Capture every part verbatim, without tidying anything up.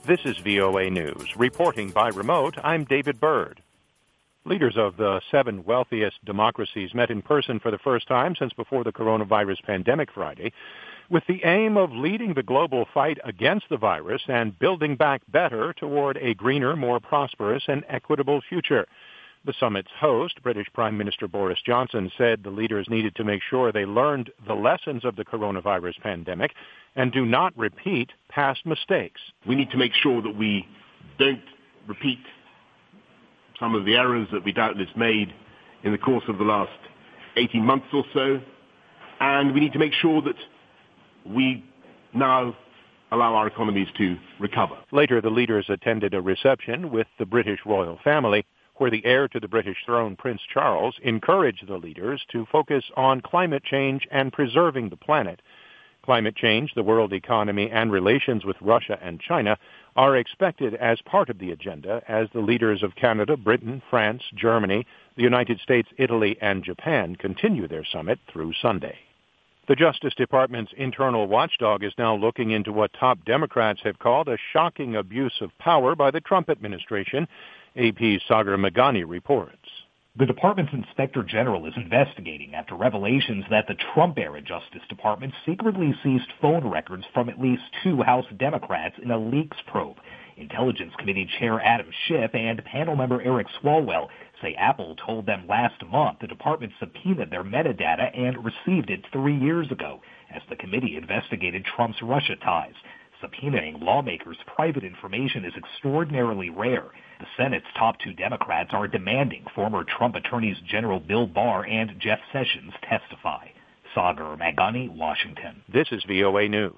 This is V O A News. Reporting by remote, I'm David Byrd. Leaders of the seven wealthiest democracies met in person for the first time since before the coronavirus pandemic Friday, with the aim of leading the global fight against the virus and building back better toward a greener, more prosperous, and equitable future. The summit's host, British Prime Minister Boris Johnson, said the leaders needed to make sure they learned the lessons of the coronavirus pandemic and do not repeat past mistakes. We need to make sure that we don't repeat some of the errors that we doubtless made in the course of the last eighteen months or so, and we need to make sure that we now allow our economies to recover. Later, the leaders attended a reception with the British royal family, where the heir to the British throne, Prince Charles, encouraged the leaders to focus on climate change and preserving the planet. Climate change, the world economy, and relations with Russia and China are expected as part of the agenda as the leaders of Canada, Britain, France, Germany, the United States, Italy, and Japan continue their summit through Sunday. The Justice Department's internal watchdog is now looking into what top Democrats have called a shocking abuse of power by the Trump administration. A P's Sagar Meghani reports. The department's inspector general is investigating after revelations that the Trump-era Justice Department secretly seized phone records from at least two House Democrats in a leaks probe. Intelligence Committee Chair Adam Schiff and panel member Eric Swalwell say Apple told them last month the department subpoenaed their metadata and received it three years ago as the committee investigated Trump's Russia ties. Subpoenaing lawmakers' private information is extraordinarily rare. The Senate's top two Democrats are demanding former Trump attorneys General Bill Barr and Jeff Sessions testify. Sagar Meghani, Washington. This is V O A News.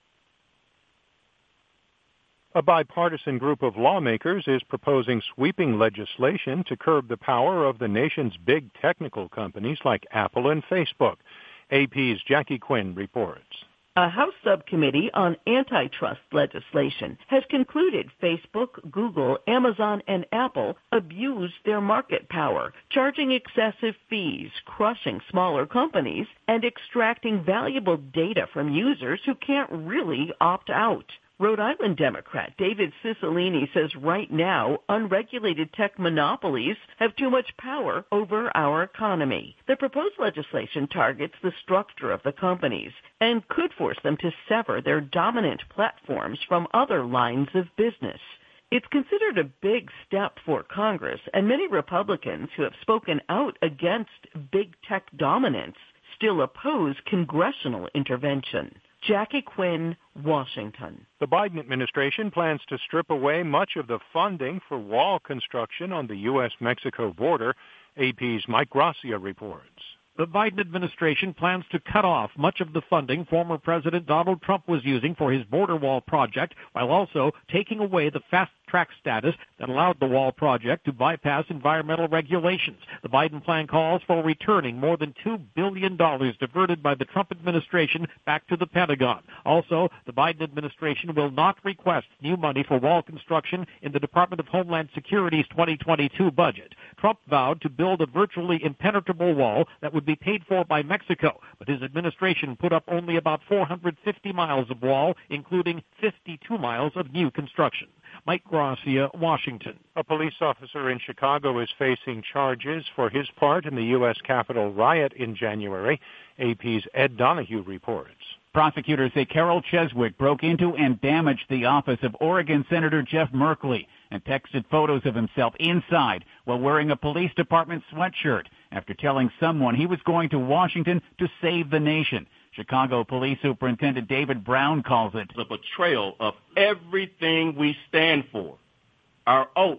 A bipartisan group of lawmakers is proposing sweeping legislation to curb the power of the nation's big technical companies like Apple and Facebook. A P's Jackie Quinn reports. A House subcommittee on antitrust legislation has concluded Facebook, Google, Amazon, and Apple abused their market power, charging excessive fees, crushing smaller companies, and extracting valuable data from users who can't really opt out. Rhode Island Democrat David Cicilline says right now, unregulated tech monopolies have too much power over our economy. The proposed legislation targets the structure of the companies and could force them to sever their dominant platforms from other lines of business. It's considered a big step for Congress, and many Republicans who have spoken out against big tech dominance still oppose congressional intervention. Jackie Quinn, Washington. The Biden administration plans to strip away much of the funding for wall construction on the U S Mexico border. A P's Mike Gracia reports. The Biden administration plans to cut off much of the funding former President Donald Trump was using for his border wall project, while also taking away the fast-track status that allowed the wall project to bypass environmental regulations. The Biden plan calls for returning more than two billion dollars diverted by the Trump administration back to the Pentagon. Also, the Biden administration will not request new money for wall construction in the Department of Homeland Security's twenty twenty-two budget. Trump vowed to build a virtually impenetrable wall that would be paid for by Mexico, but his administration put up only about four hundred fifty miles of wall, including fifty-two miles of new construction. Mike Gracia, Washington. A police officer in Chicago is facing charges for his part in the U S Capitol riot in January. A P's Ed Donahue reports. Prosecutors say Carol Cheswick broke into and damaged the office of Oregon Senator Jeff Merkley and texted photos of himself inside while wearing a police department sweatshirt after telling someone he was going to Washington to save the nation. Chicago Police Superintendent David Brown calls it a betrayal of everything we stand for, our oath,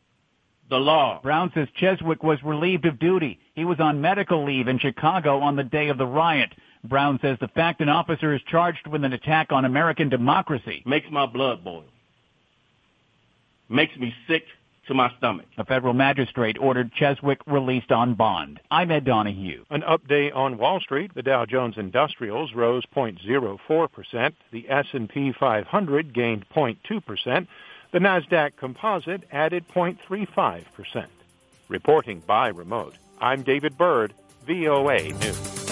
the law. Brown says Cheswick was relieved of duty. He was on medical leave in Chicago on the day of the riot. Brown says the fact an officer is charged with an attack on American democracy makes my blood boil, makes me sick to my stomach. A federal magistrate ordered Cheswick released on bond. I'm Ed Donahue. An update on Wall Street. The Dow Jones Industrials rose zero point zero four percent. The S and P five hundred gained zero point two percent. The NASDAQ Composite added zero point three five percent. Reporting by remote, I'm David Byrd, V O A News.